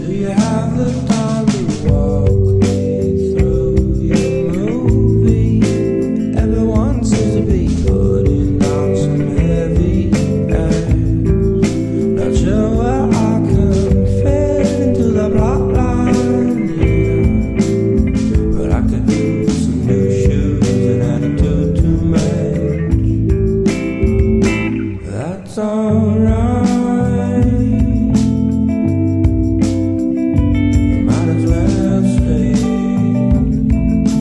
Do you have the time to walk me through your movie? Everyone seems to be putting down some heavy air. Not sure where I can fit into the plot line, yeah. But I could use some new shoes and attitude to match. That's alright.